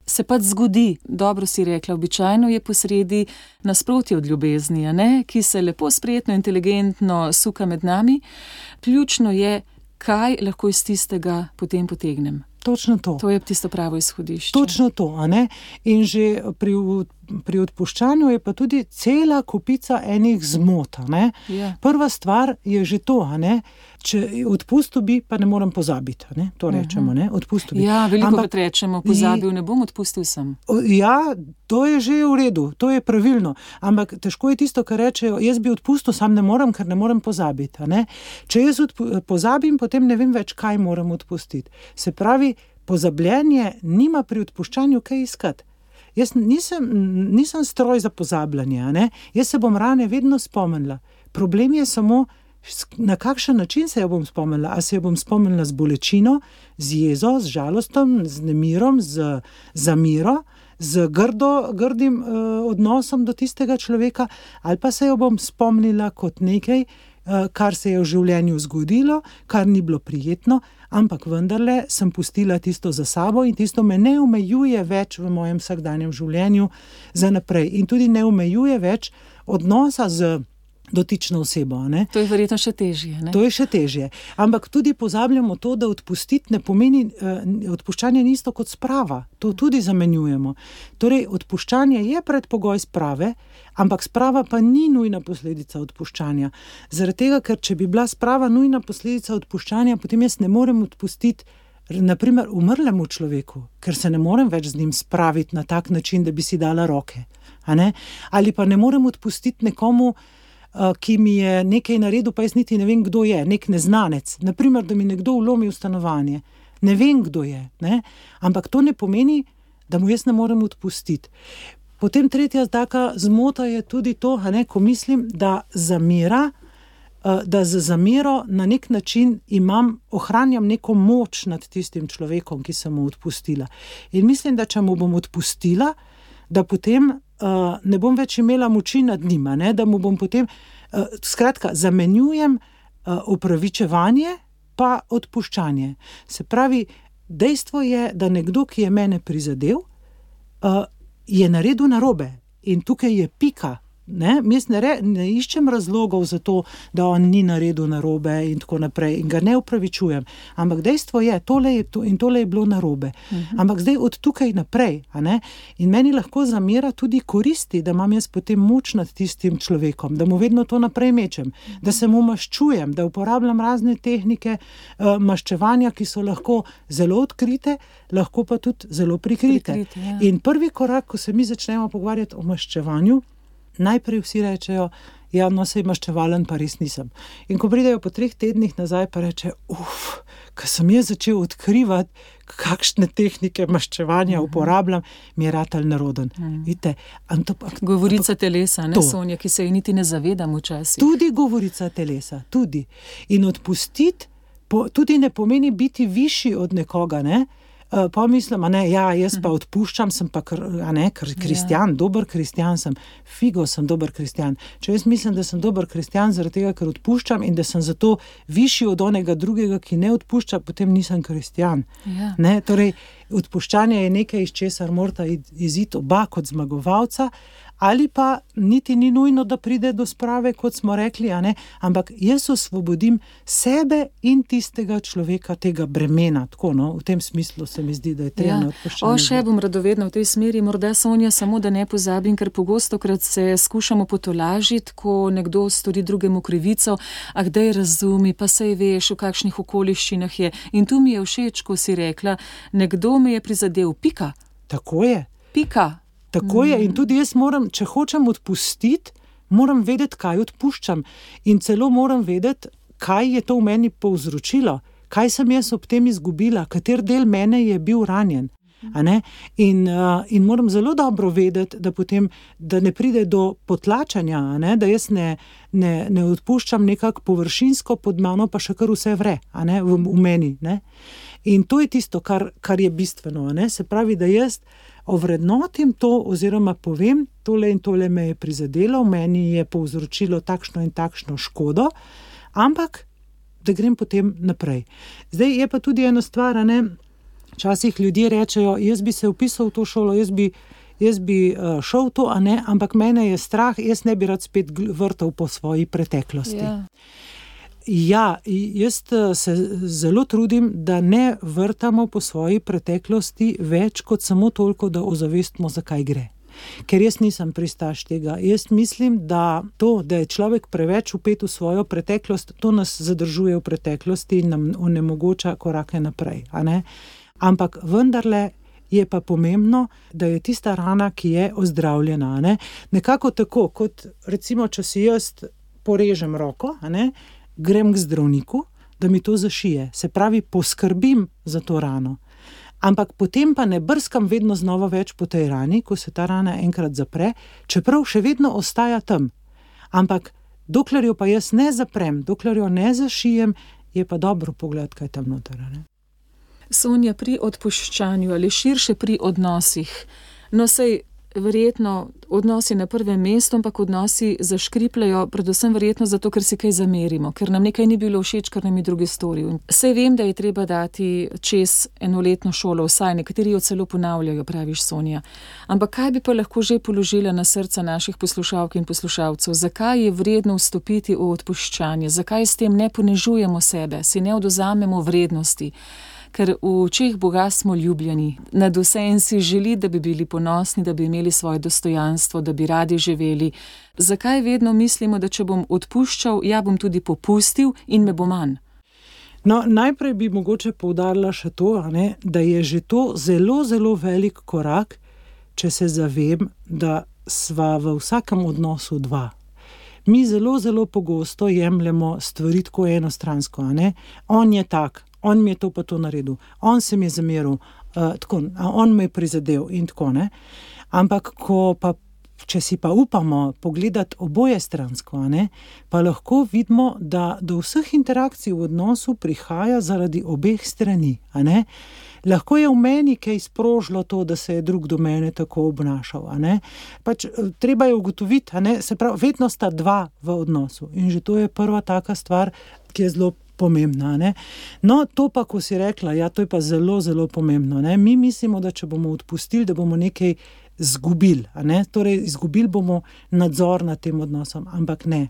se pač zgodi, dobro si rekla, običajno je posredi nasprotje od ljubezni, a ne, ki se lepo, sprijetno, inteligentno suka med nami. Ključno je, kaj lahko iz tistega potem potegnem. Točno to. To je tisto pravo izhodišče. Točno to, a ne? In že pri, pri odpuščanju je pa tudi cela kupica enih zmot, a ne? Ja. Prva stvar je že to, a ne? Če odpustil bi, pa ne morem pozabiti, a ne? To rečemo, ne? Odpustil bi. Ja, veliko Ampak, krat rečemo, pozabil ne bom, odpustil sem. Ja, to je že v redu, to je pravilno, ampak težko je tisto, kar rečejo, jaz bi odpustil, sam ne morem, ker ne morem pozabiti, a ne? Če jaz odpu- pozabim, potem ne vem več, kaj moram odpustiti. Se pravi, pozabljenje nima pri odpuščanju kaj iskati. Jaz nisem, nisem stroj za pozabljanje, a ne? Jaz se bom rane vedno spomnila. Problem je samo, na kakšen način se jo bom spomnila. A se jo bom spomnila z bolečino, z jezo, z žalostom, z nemirom, z zamiro, z grdo, grdim uh, odnosom do tistega človeka, ali pa se jo bom spomnila kot nekaj, uh, kar se je v življenju zgodilo, kar ni bilo prijetno, ampak vendarle sem pustila tisto za sabo in tisto me ne omejuje več v mojem vsakdanjem življenju za naprej. In tudi ne omejuje več odnosa z dotično osebo, ne? To je verjetno še težje, ne? To je še težje. Ampak tudi pozabljamo to, da odpustiti ne pomeni, eh, odpuščanje ni isto kot sprava. To tudi zamenjujemo. Torej, odpuščanje je predpogoj sprave, ampak sprava pa ni nujna posledica odpuščanja. Zaradi tega, ker če bi bila sprava nujna posledica odpuščanja, potem jaz ne morem odpustiti naprimer umrlemu človeku, ker se ne morem več z njim spraviti na tak način, da bi si dala roke. A ne? Ali pa ne morem odpustiti nekomu, ki mi je nekaj naredil, pa jaz niti ne vem, kdo je, nek neznanec. Naprimer, da mi nekdo vlomi v stanovanje. Ne vem, kdo je, ne? Ampak to ne pomeni, da mu jaz ne morem odpustiti. Potem tretja taka zmota je tudi to, a ne, ko mislim, da zamera, da za zamero na nek način imam, ohranjam neko moč nad tistim človekom, ki sem mu odpustila. In mislim, da če mu bom odpustila, da potem uh, ne bom več imela moči nad njima, ne? Da mu bom potem, uh, skratka, zamenjujem uh, opravičevanje pa odpuščanje. Se pravi, dejstvo je, da nekdo, ki je mene prizadel, uh, je naredil narobe in tukaj je pika. Ne? Jaz ne, re, ne iščem razlogov za to, da on ni naredil narobe in tako naprej in ga ne opravičujem. Ampak dejstvo je, tole je to, in tole je bilo narobe. Uh-huh. Ampak zdaj od tukaj naprej, a ne? In meni lahko zamera tudi koristi, da imam jaz potem moč nad tistim človekom, da mu vedno to naprej mečem, uh-huh. da se mu maščujem, da uporabljam razne tehnike uh, maščevanja, ki so lahko zelo odkrite, lahko pa tudi zelo prikrite. prikrite ja. In prvi korak, ko se mi začnemo pogovarjati o maščevanju, najprej vsi rečejo, ja, no, sej maščevalen pa res nisem. In ko pridejo po treh tednih nazaj, pa reče, uf, ko sem jaz začel odkrivati, kakšne tehnike maščevanja uh-huh. uporabljam, mi je ratal neroden. Uh-huh. Vidite, ampak, govorica ampak, telesa, ne, to. Sonja, ki se ji niti ne zavedam včasih. Tudi govorica telesa, tudi. In odpustiti po, tudi ne pomeni biti višji od nekoga, ne? Uh, pa mislim, a ne, ja, jaz pa odpuščam, sem pa kr, a ne, kr, kristjan, ja. dober kristjan sem, figo sem dober kristjan. Če jaz mislim, da sem dober kristjan zaradi tega, ker odpuščam in da sem zato višji od onega drugega, ki ne odpušča, potem nisem kristjan. Ja. Ne, torej, odpuščanje je nekaj, iz česar morata iziti oba kot zmagovalca, ali pa niti ni nujno, da pride do sprave, kot smo rekli, a ne, ampak jaz osvobodim sebe in tistega človeka, tega bremena, tako, no, v tem smislu se mi zdi, da je treba ja. na odpuščanje. O, še bom radovedna v tej smeri, morda Sonja, samo da ne pozabim, ker pogostokrat se skušamo potolažiti, ko nekdo stori drugemu krivico, a kdaj razumi, pa saj veš, v kakšnih okoliščinah je. In tu mi je všeč, ko si rekla, nekdo me je prizadel, pika. Tako je. Pika. Tako je in tudi jaz moram, če hočem odpustiti, moram vedeti, kaj odpuščam. In celo moram vedeti, kaj je to v meni povzročilo, kaj sem jaz ob tem izgubila, kater del mene je bil ranjen. A ne? In, uh, in moram zelo dobro vedeti, da potem, da ne pride do potlačanja, a ne? Da jaz ne, ne, ne odpuščam nekako površinsko, pod mano pa še kar vse vre, a ne? V, v meni. Ne? In to je tisto, kar, kar je bistveno. A ne? Se pravi, da jaz ovrednotim to oziroma povem, tole in tole me je prizadelo, meni je povzročilo takšno in takšno škodo, ampak da grem potem naprej. Zdaj je pa tudi ena stvar, ne, Včasih ljudje rečejo, jaz bi se vpisal v to šolo, jaz bi, jaz bi uh, šel to, a ne, ampak mene je strah, jaz ne bi rad spet vrtal po svoji preteklosti. Ja. Ja, jaz se zelo trudim, da ne vrtamo po svoji preteklosti več kot samo toliko, da ozavestimo, zakaj gre. Ker jaz nisem pristaš tega. Jaz mislim, da to, da je človek preveč vpet v svojo preteklost, to nas zadržuje v preteklosti in nam onemogoča korake naprej. A ne? Ampak vendarle je pa pomembno, da je tista rana, ki je ozdravljena. A ne? Nekako tako, kot recimo, če si jaz porežem roko, a ne? Grem k zdravniku, da mi to zašije. Se pravi, poskrbim za to rano. Ampak potem pa ne brskam vedno znova več po tej rani, ko se ta rana enkrat zapre, čeprav še vedno ostaja tam. Ampak dokler jo pa jaz ne zaprem, dokler jo ne zašijem, je pa dobro pogled, kaj tam noter. Ne? Sonja, pri odpuščanju ali širše pri odnosih, no sej verjetno odnosi na prvem mestu, ampak odnosi zaškripljajo, predvsem verjetno zato, ker si kaj zamerimo, ker nam nekaj ni bilo všeč, kar nam je drugi storil. Sej vem, da je treba dati čez enoletno šolo, vsaj nekateri jo celo ponavljajo, praviš Sonja. Ampak kaj bi pa lahko že položila na srca naših poslušalk in poslušalcev? Zakaj je vredno vstopiti v odpuščanje? Zakaj s tem ne ponižujemo sebe, si ne odvzamemo vrednosti? Ker v očeh Boga smo ljubljeni, nad vse in si želi, da bi bili ponosni, da bi imeli svoje dostojanstvo, da bi radi živeli. Zakaj vedno mislimo, da če bom odpuščal, ja bom tudi popustil in me bo manj? No, najprej bi mogoče poudarila še to, a ne, da je že to zelo, zelo velik korak, če se zavem, da sva v vsakem odnosu dva. Mi zelo, zelo pogosto jemljemo stvari tako enostransko, a ne? On je tak, on mi je to pa to naredil, on se mi je zameril, uh, tako, on me je prizadel in tako, ne. Ampak, ko pa, če si pa upamo pogledati oboje stransko, ne, pa lahko vidimo, da do vseh interakcij v odnosu prihaja zaradi obeh strani, a ne. Lahko je v meni kaj sprožilo to, da se je drug do mene tako obnašal, a ne. Pač treba je ugotoviti, a ne, se pravi, vedno sta dva v odnosu in že to je prva taka stvar, ki je zelo pomembna, ne. No, to pa, ko si rekla, ja, to je pa zelo, zelo pomembno, ne. Mi mislimo, da če bomo odpustili, da bomo nekaj zgubili, a ne. Torej, izgubili bomo nadzor nad tem odnosom, ampak ne.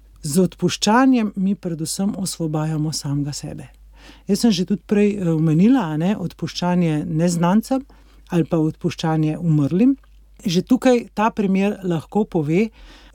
Z odpuščanjem mi predvsem osvobajamo samega sebe. Jaz sem že tudi prej omenila, a ne, odpuščanje neznancem ali pa odpuščanje umrlim. Že tukaj ta primer lahko pove,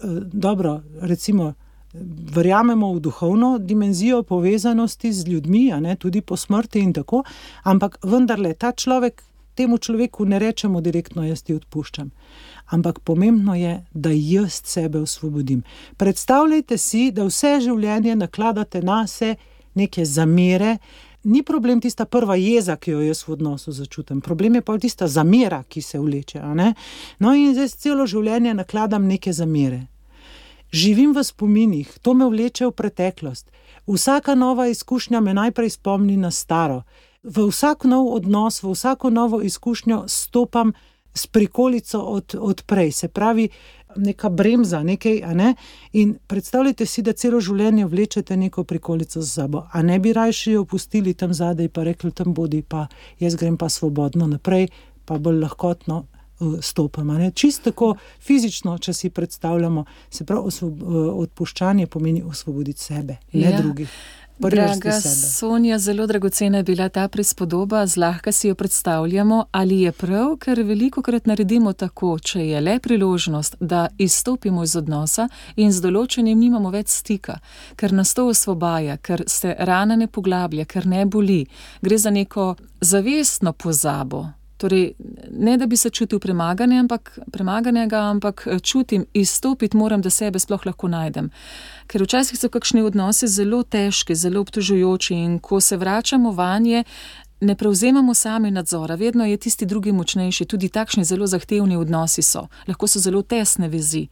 dobro, recimo, verjamemo v duhovno dimenzijo povezanosti z ljudmi, a ne, tudi po smrti in tako, ampak vendarle ta človek, temu človeku ne rečemo direktno, jaz ti odpuščam. Ampak pomembno je, da jaz sebe osvobodim. Predstavljajte si, da vse življenje nakladate nase neke zamere. Ni problem tista prva jeza, ki jo jaz v odnosu začutim. Problem je pa tista zamera, ki se vleče, a ne? No in zdaj celo življenje nakladam neke zamere. Živim v spominih, to me vleče v preteklost. Vsaka nova izkušnja me najprej spomni na staro. V vsak nov odnos, v vsako novo izkušnjo stopam s prikolico od, od prej. Se pravi, neka bremza, nekaj, a ne? In predstavljajte si, da celo življenje vlečete neko prikolico z sabo. A ne bi rajši jo pustili tam zadaj, pa rekli tam bodi, pa jaz grem pa svobodno naprej, pa bolj lahkotno stopam, a ne? Čisto tako fizično, če si predstavljamo, se pravi, osvob, odpuščanje pomeni osvoboditi sebe, ne ja. drugih. Draga Sonja, zelo dragocena je bila ta prispodoba, zlahka si jo predstavljamo, ali je prav, ker velikokrat naredimo tako, če je le priložnost, da izstopimo iz odnosa in z določenim nimamo več stika, ker nas to osvobaja, ker se rana ne poglablja, ker ne boli, gre za neko zavestno pozabo. Torej, ne da bi se čutil premagane, ampak, premaganega, ampak čutim, izstopiti moram, da sebe sploh lahko najdem. Ker včasih so kakšni odnosi zelo težki, zelo obtožujoči in ko se vračamo vanje, ne prevzemamo sami nadzora, vedno je tisti drugi močnejši, tudi takšni zelo zahtevni odnosi so, lahko so zelo tesne vezi.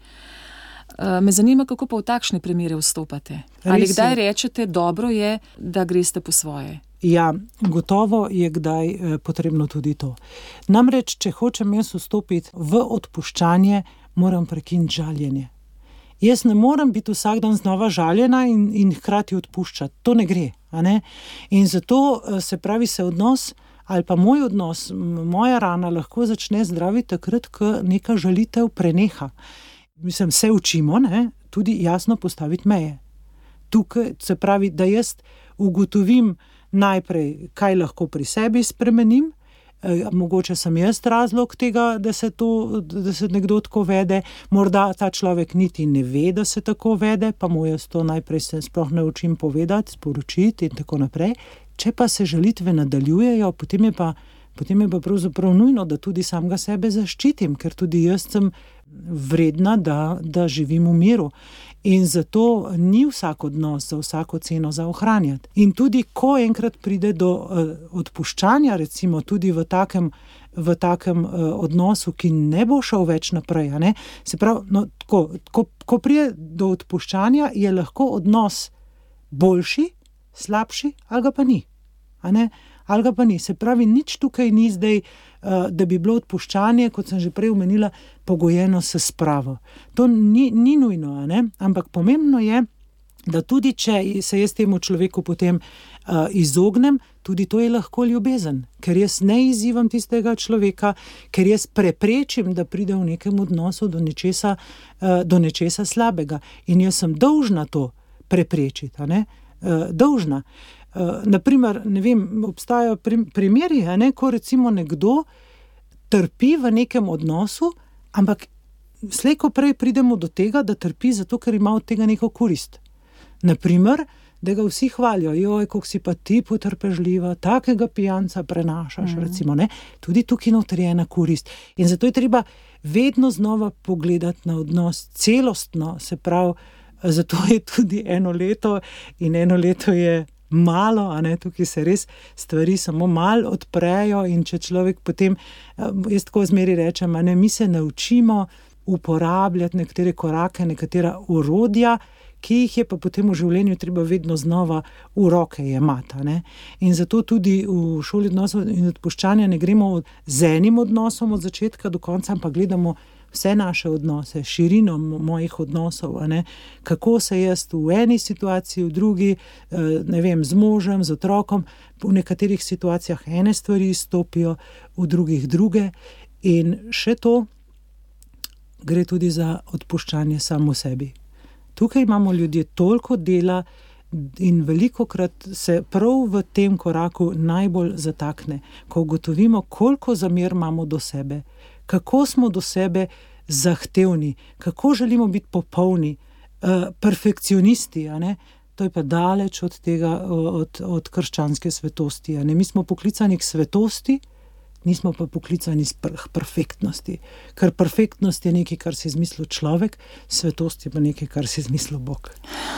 Me zanima, kako pa v takšne primere vstopate. Ali kdaj rečete, dobro je, da greste po svoje? Ja, gotovo je kdaj eh, potrebno tudi to. Namreč, če hočem jaz vstopiti v odpuščanje, moram prekiniti žaljenje. Jaz ne moram biti vsak dan znova žaljena in, in hkrati odpuščati. To ne gre, a ne? In zato, se pravi, se odnos ali pa moj odnos, moja rana lahko začne zdraviti takrat, ko neka žalitev preneha. Mislim, se učimo, ne, tudi jasno postaviti meje. Tukaj se pravi, da jaz ugotovim najprej, kaj lahko pri sebi spremenim, e, mogoče sem jaz razlog tega, da se, to, da se nekdo tako vede, morda ta človek niti ne ve, da se tako vede, pa mu jaz to najprej se sploh naučim povedati, sporočiti in tako naprej. Če pa se žalitve nadaljujejo, potem je pa, potem je pa pravzaprav nujno, da tudi samega sebe zaščitim, ker tudi jaz sem vredna, da, da živim v miru. In zato ni vsak odnos za vsako ceno za ohranjati. In tudi, ko enkrat pride do uh, odpuščanja, recimo tudi v takem, v takem uh, odnosu, ki ne bo šel več naprej, a ne? Se pravi, no, tako, ko, ko pride do odpuščanja, je lahko odnos boljši, slabši, ali ga pa ni. A ne? Ali ga pa ni. Se pravi, nič tukaj ni zdaj, da bi bilo odpuščanje, kot sem že prej omenila, pogojeno s spravo. To ni, ni nujno, a ne? Ampak pomembno je, da tudi če se jaz temu človeku potem uh, izognem, tudi to je lahko ljubezen, ker jaz ne izzivam tistega človeka, ker jaz preprečim, da pride v nekem odnosu do nečesa, uh, do nečesa slabega. In jaz sem dolžna to preprečiti, a ne? Uh, dolžna. Uh, naprimer, ne vem, obstajajo primeri, a ne, ko recimo nekdo trpi v nekem odnosu, ampak slej ko prej pridemo do tega, da trpi zato, ker ima od tega neko korist. Naprimer, da ga vsi hvalijo, joj, koliko si pa ti potrpežljiva, takega pijanca prenašaš, mm. recimo, ne. Tudi tukaj noter je ena korist. In zato je treba vedno znova pogledati na odnos celostno, se pravi, zato je tudi eno leto in eno leto je malo, a ne, tukaj se res stvari samo malo odprejo in če človek potem, jaz tako zmeri rečem, a ne, mi se naučimo uporabljati nekatere korake, nekatera orodja, ki jih je pa potem v življenju treba vedno znova v roke jemati, a ne. In zato tudi v šoli odnosov in odpuščanja ne gremo z enim odnosom od začetka do konca, ampak gledamo vse naše odnose, širino mojih odnosov, a ne, kako se jaz v eni situaciji, v drugi, ne vem, z možem, z otrokom, v nekaterih situacijah ene stvari izstopijo, v drugih druge in še to gre tudi za odpuščanje samo sebi. Tukaj imamo ljudje toliko dela in velikokrat se prav v tem koraku najbolj zatakne, ko ugotovimo, koliko zamer imamo do sebe, kako smo do sebe zahtevni, kako želimo biti popolni, uh, perfekcionisti, a ne? To je pa daleč od tega, od, od krščanske svetosti, a ne? Mi smo poklicani k svetosti, nismo pa poklicani z perfektnosti, ker perfektnost je nekaj, kar si izmislil človek, svetost je pa nekaj, kar si izmislil Bog.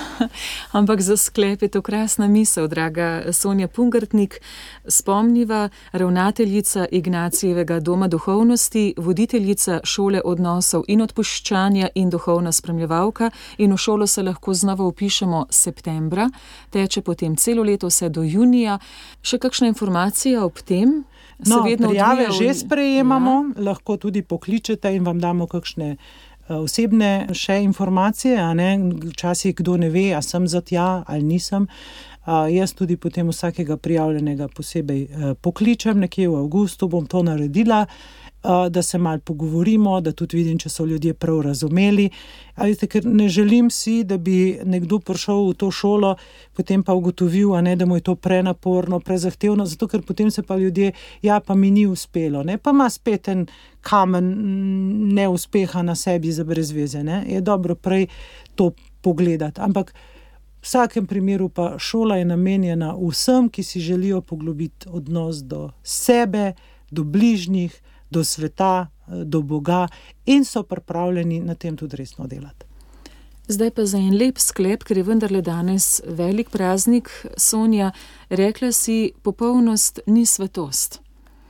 Ampak za sklep je to krasna misel, draga Sonja Pungartnik. Spomniva, ravnateljica Ignacijevega doma duhovnosti, voditeljica šole odnosov in odpuščanja in duhovna spremljevalka, in v šolo se lahko znova vpišemo septembra, teče potem celo leto vse do junija. Še kakšna informacija ob tem? No, prijave že sprejemamo, ja. Lahko tudi pokličete in vam damo kakšne osebne še informacije, a ne, včasih kdo ne ve, a sem za tja ali nisem. Uh, jaz tudi potem vsakega prijavljenega posebej uh, pokličem, nekje v avgustu bom to naredila, uh, da se malo pogovorimo, da tudi vidim, če so ljudje prav razumeli. A veste, ker ne želim si, da bi nekdo prišel v to šolo, potem pa ugotovil, a ne, da mu je to prenaporno, prezahtevno, zato ker potem se pa ljudje, ja, pa mi ni uspelo, ne, pa ima spet en kamen neuspeha na sebi za brez veze, ne. Je dobro prej to pogledati, ampak v vsakem primeru pa šola je namenjena vsem, ki si želijo poglobiti odnos do sebe, do bližnjih, do sveta, do Boga in so pripravljeni na tem tudi resno delati. Zdaj pa za en lep sklep, ker je vendarle danes velik praznik, Sonja, rekla si, popolnost ni svetost.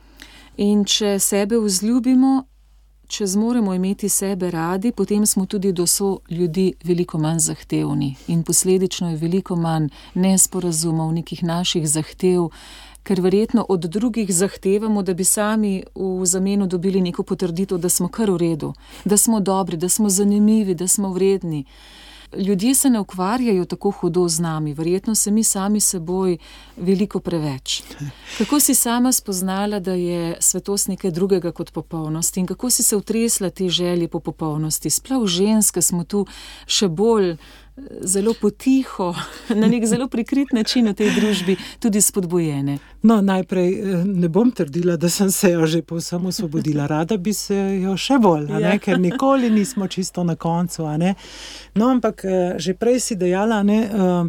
In če sebe vzljubimo, če zmoremo imeti sebe radi, potem smo tudi do so ljudi veliko manj zahtevni in posledično je veliko manj nesporazumov, nekih naših zahtev, ker verjetno od drugih zahtevamo, da bi sami v zameno dobili neko potrditev, da smo kar v redu, da smo dobri, da smo zanimivi, da smo vredni. ljudje se ne ukvarjajo tako hudo z nami, verjetno se mi sami seboj veliko preveč. Kako si sama spoznala, da je svetost nekaj drugega kot popolnost in kako si se utresla te želje po popolnosti? Splav ženske smo tu še bolj zelo potiho, na nek zelo prikrit način v tej družbi tudi spodbujene. No, najprej ne bom trdila, da sem se jo že povsem osvobodila. Rada bi se jo še bolj, a ne? Ker nikoli nismo čisto na koncu. A ne? No, ampak že prej si dejala, a ne,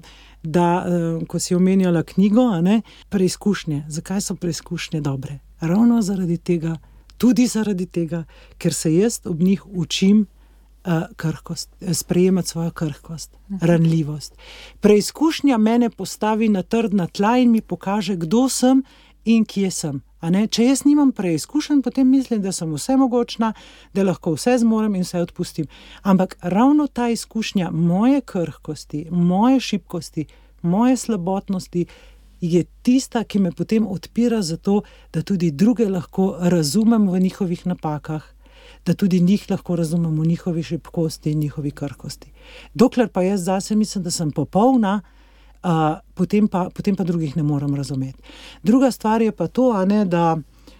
da, ko si omenjala knjigo, a ne, preizkušnje. Zakaj so preizkušnje dobre? Ravno zaradi tega, tudi zaradi tega, ker se jaz ob njih učim krhkost, sprejemati svojo krhkost, ranljivost. Preizkušnja mene postavi na trdna tla in mi pokaže, kdo sem in kje sem. A ne? Če jaz nimam preizkušenj, potem mislim, da sem vsemogočna, da lahko vse zmorem in vse odpustim. Ampak ravno ta izkušnja moje krhkosti, moje šibkosti, moje slabotnosti je tista, ki me potem odpira za to, da tudi druge lahko razumem v njihovih napakah, da tudi njih lahko razumem v njihovi šibkosti in njihovi krhkosti. Dokler pa jaz zase mislim, da sem popolna, uh, potem, pa, potem pa drugih ne morem razumeti. Druga stvar je pa to, a ne, da,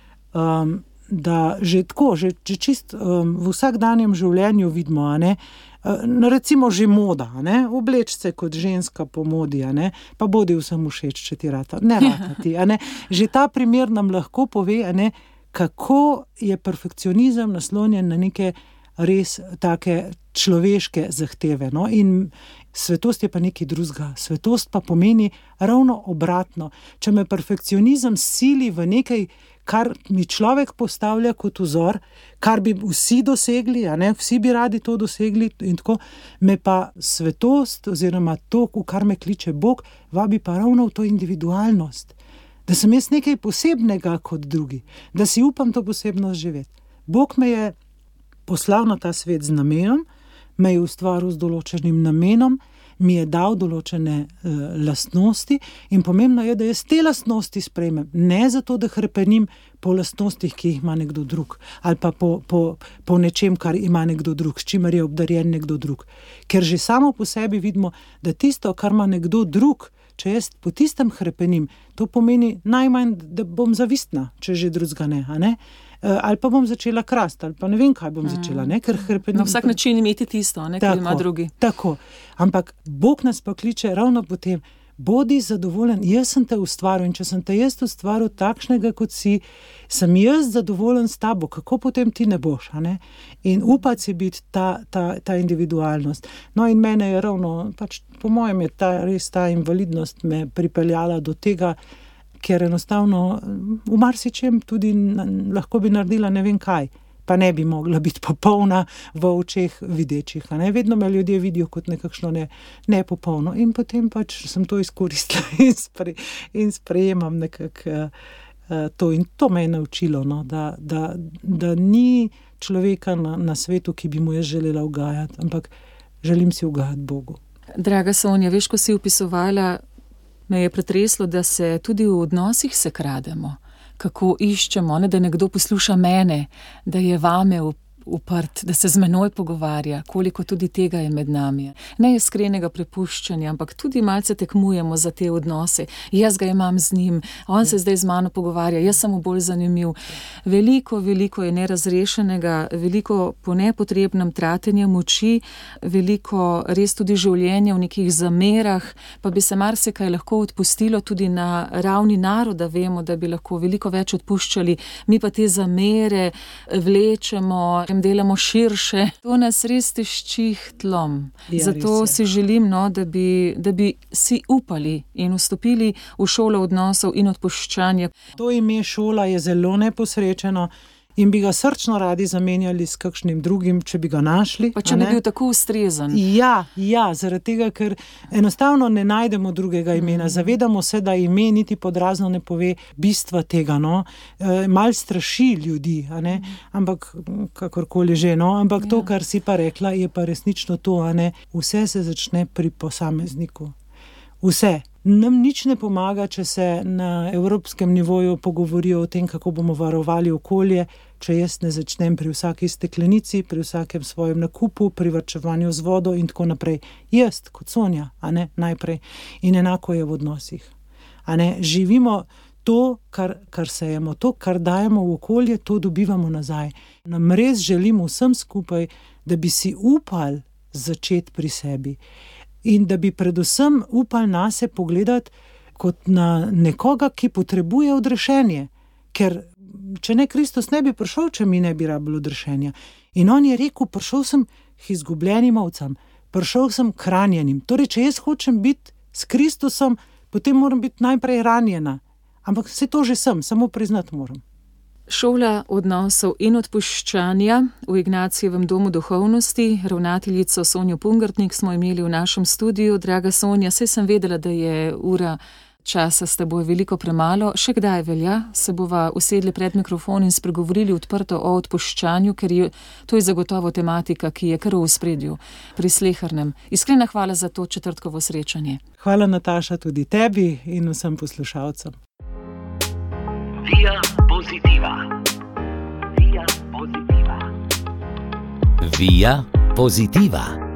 um, da že tako, že, že čist um, v vsakdanjem življenju vidimo, a ne, uh, recimo že moda, a ne, obleč se kot ženska po modi, a ne, pa bodi vsem všeč, če ti rata, ne rata ti, a ne. Že ta primer nam lahko pove, a ne, kako je perfekcionizem naslonjen na neke res take človeške zahteve. No? In svetost je pa nekaj drugega. Svetost pa pomeni ravno obratno. Če me perfekcionizem sili v nekaj, kar mi človek postavlja kot vzor, kar bi vsi dosegli, a ne, vsi bi radi to dosegli in tako, me pa svetost oziroma to, v kar me kliče Bog, vabi pa ravno v to individualnost. Da sem jaz nekaj posebnega kot drugi, da si upam to posebnost živeti. Bog me je poslal na ta svet z namenom, me je ustvaril z določenim namenom, mi je dal določene uh, lastnosti in pomembno je, da jaz te lastnosti sprejmem. Ne zato, da hrepenim po lastnostih, ki jih ima nekdo drug, ali pa po, po, po nečem, kar ima nekdo drug, s čimer je obdarjen nekdo drug. Ker že samo po sebi vidimo, da tisto, kar ima nekdo drug, če jaz po tistem hrepenim, to pomeni najmanj, da bom zavistna, če že drugega ne, a ne? Ali pa bom začela krasti, ali pa ne vem, kaj bom začela, ne? Ker hrepenim. Na vsak način imeti tisto, ne, kar ima drugi. Tako, ampak Bog nas pa kliče ravno potem, bodi zadovoljen, jaz sem te ustvaril in če sem te jaz ustvaril takšnega, kot si, sem jaz zadovoljen s tabo, kako potem ti ne boš, a ne? In upati si biti ta, ta, ta individualnost. No in mene je ravno, pač po mojem je ta, res ta invalidnost me pripeljala do tega, ker enostavno v marsičem tudi na, lahko bi naredila ne vem kaj, pa ne bi mogla biti popolna v očeh videčih. A ne? Vedno me ljudje vidijo kot nekakšno ne, nepopolno in potem pač sem to izkoristila in, spre, in sprejemam nekako uh, uh, to. In to me je naučilo, no? da, da, da ni človeka na, na svetu, ki bi mu jaz želela ugajati, ampak želim si ugajati Bogu. Draga Sonja, veš, ko si opisovala, me je pretreslo, da se tudi v odnosih se krademo, kako iščemo, ne, da nekdo posluša mene, da je vame uprt, da se z menoj pogovarja, koliko tudi tega je med nami. Ne iskrenega prepuščanja, ampak tudi malce tekmujemo za te odnose. Jaz ga imam z njim, on se zdaj z mano pogovarja, jaz sem mu bolj zanimiv. Veliko, veliko je nerazrešenega, veliko po nepotrebnem tratenja moči, veliko res tudi življenja v nekih zamerah, pa bi se marsikaj lahko odpustilo tudi na ravni naroda, vemo, da bi lahko veliko več odpuščali, mi pa te zamere vlečemo, delamo širše. To nas res tišči tlom. Ja, zato si želim, no, da bi, da bi si upali in vstopili v šolo odnosov in odpuščanja. To ime šola je zelo neposrečeno in bi ga srčno radi zamenjali s kakšnim drugim, če bi ga našli. Pa če bi bil tako ustrezen. Ja, ja, zaradi tega, ker enostavno ne najdemo drugega imena. Mm. Zavedamo se, da ime niti podrazno ne pove bistva tega, no. E, mal straši ljudi, a ne, ampak kakorkoli že, no, ampak ja. To, kar si pa rekla, je pa resnično to, a ne, vse se začne pri posamezniku. Vse. Nam nič ne pomaga, če se na evropskem nivoju pogovorijo o tem, kako bomo varovali okolje, če jaz ne začnem pri vsaki steklenici, pri vsakem svojem nakupu, pri varčevanju z vodo in tako naprej. Jaz, kot Sonja, a ne, najprej. In enako je v odnosih. A ne, živimo to, kar, kar sejemo, to, kar dajemo v okolje, to dobivamo nazaj. Nam res želimo vsem skupaj, da bi si upali začeti pri sebi. In da bi predvsem upali nase pogledati kot na nekoga, ki potrebuje odrešenje. Ker če ne, Kristus ne bi prišel, če mi ne bi rabili odrešenja. In on je rekel, prišel sem k izgubljenim ovcam, prišel sem k ranjenim. Torej, če jaz hočem biti s Kristusom, potem moram biti najprej ranjena. Ampak vse to že sem, samo priznati moram. Šola odnosov in odpuščanja v Ignacijevem domu duhovnosti, ravnateljico Sonjo Pungartnik smo imeli v našem studiu. Draga Sonja, saj sem vedela, da je ura časa s teboj veliko premalo. Še kdaj velja? Se bova usedli pred mikrofon in spregovorili odprto o odpuščanju, ker je, to je zagotovo tematika, ki je kar v ospredju pri slehernem. Iskrena hvala za to četrtkovo srečanje. Hvala, Nataša, tudi tebi in vsem poslušalcem. Via Positiva. Via Positiva. Via Positiva.